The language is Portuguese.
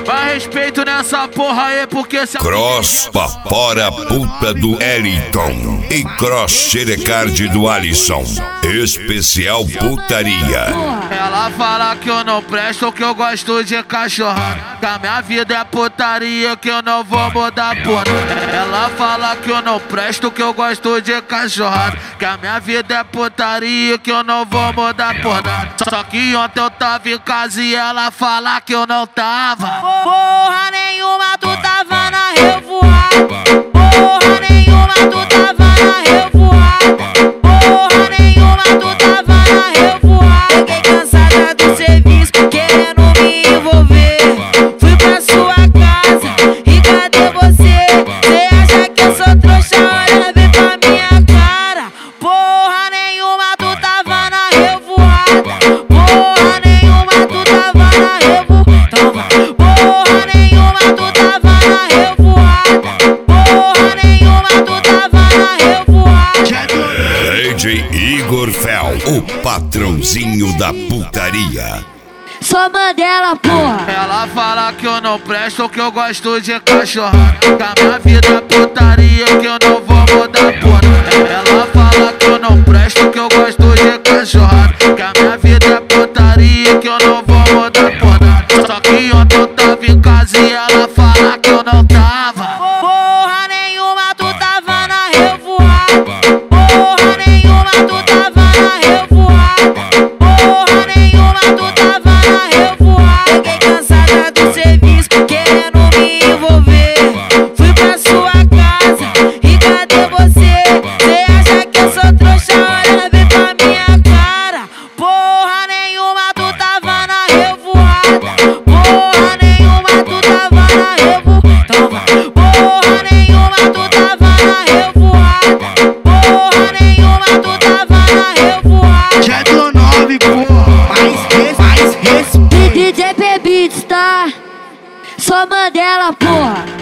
Vai respeito nessa porra aí, porque se a Cross Papora Puta do Eliton e Cross Xerecard do Alisson. Especial putaria. ela fala que eu não presto, que eu gosto de cachorrada, que a minha vida é putaria, que eu não vou mudar por nada. Ela fala que eu não presto, que eu gosto de cachorrada, que a minha vida é putaria, que eu não vou mudar por nada. Só que ontem eu tava em casa e ela fala que eu não tava. Porra nenhuma, tu tava na revoada. Porra nenhuma, tu tava na revoada. Porra nenhuma, tu tava na revoada. Fiquei cansada do serviço, querendo me envolver. Fui pra sua casa e cadê você? Cê acha que eu sou trouxa? Olha bem pra minha cara. Porra nenhuma, tu tava na revoada. Porra nenhuma, tu tava na revoada. Porra nenhuma, tu tava na revoada. Porra nenhuma, tu tava na revoada. DJ Igor Fel, o patrãozinho da putaria. Só Mandela, porra. Ela fala que eu não presto, que eu gosto de cachorrada, que a minha vida é putaria, que eu não vou mudar por nada. Ela fala que eu não presto, que eu gosto de cachorrada, que a minha vida é putaria, que eu não vou mudar por nada. Só que ontem eu tava em casa e ela fala que eu não tava. Porra nenhuma, tu tava na revoada. Porra nenhuma, tu tava na revoada. Porra nenhuma, tu tava na revoada. Fiquei cansada do serviço, querendo me envolver. Fui pra sua casa e cadê você? Cê acha que eu sou trouxa? Olha bem pra minha cara. Porra nenhuma, tu tava na revoada. Porra nenhuma, tu tava na revoada. Porra nenhuma, tu tava na revoada. Porra nenhuma, tu tava na revoada. Já tô 9, porra. Mais respeito. DJ Beats, tá? Só Mandela, porra.